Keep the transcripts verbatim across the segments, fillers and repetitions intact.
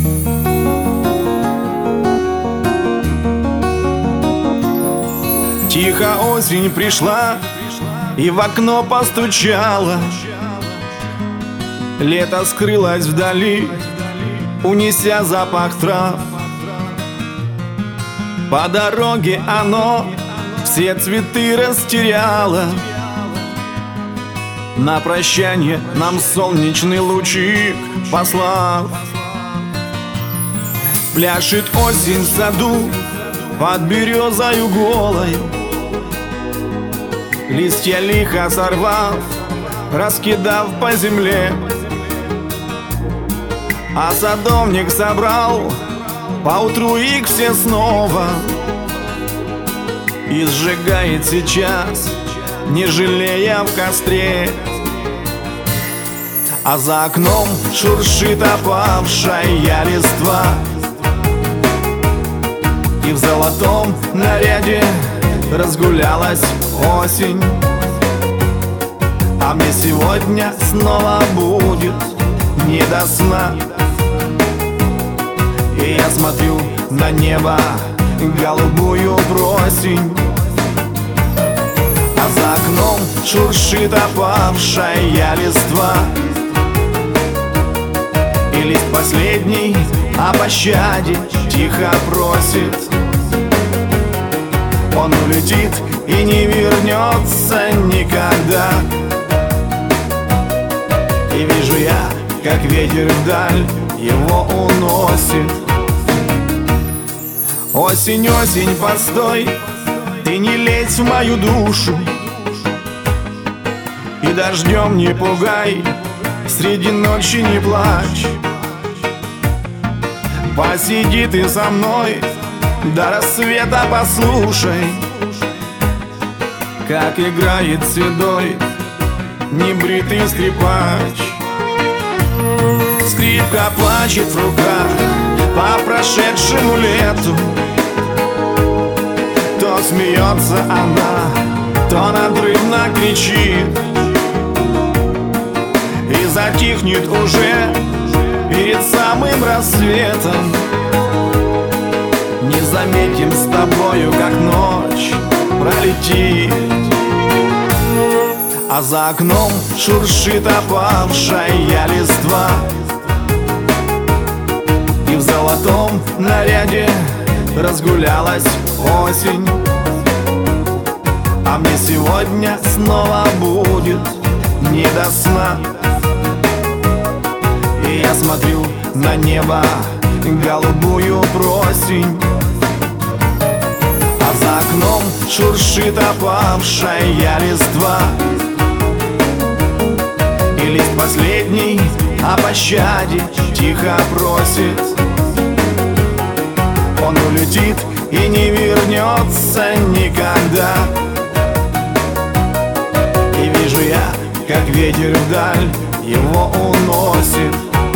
Тихо осень пришла и в окно постучала. Лето скрылось вдали, унеся запах трав. По дороге оно все цветы растеряло. На прощанье нам солнечный лучик послав. Пляшет осень в саду под березою голой, листья лихо сорвав, раскидав по земле. А садовник собрал поутру их все снова и сжигает сейчас, не жалея в костре. А за окном шуршит опавшая листва, и в золотом наряде разгулялась осень. А мне сегодня снова будет не до сна, и я смотрю на небо голубую просень. А за окном шуршит опавшая листва, и лист последний о пощаде тихо просит. Он улетит и не вернется никогда. И вижу я, как ветер вдаль его уносит. Осень, осень, постой, ты не лезь в мою душу, и дождем не пугай, среди ночи не плачь. Посиди ты со мной, до рассвета послушай, как играет седой небритый скрипач. Скрипка плачет в руках по прошедшему лету. То смеется она, то надрывно кричит, и затихнет уже перед самым рассветом. Не заметим с тобою, как ночь пролетит. А за окном шуршит опавшая листва, и в золотом наряде разгулялась осень. А мне сегодня снова будет не до сна, и я смотрю на небо голубую просень. А за окном шуршит опавшая листва, и лист последний о пощаде тихо просит. Он улетит и не вернется никогда. И вижу я, как ветер вдаль его уносит.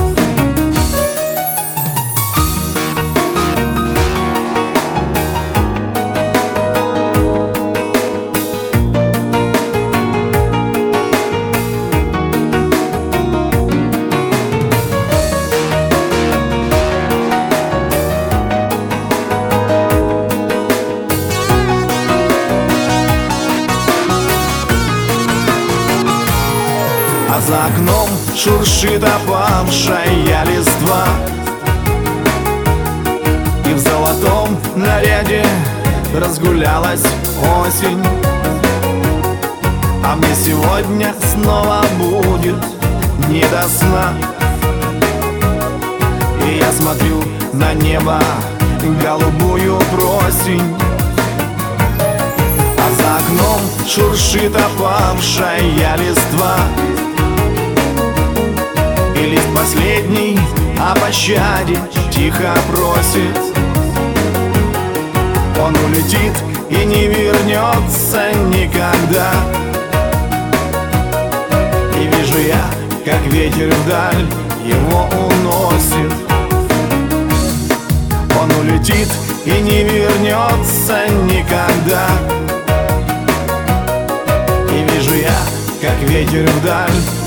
А за окном шуршит опавшая листва, и в золотом наряде разгулялась осень. А мне сегодня снова будет не до сна, и я смотрю на небо голубую просень. А за окном шуршит опавшая листва, и лист последний о пощаде тихо просит. Он улетит и не вернется никогда. И вижу я, как ветер вдаль его уносит. Он улетит и не вернется никогда. И вижу я, как ветер вдаль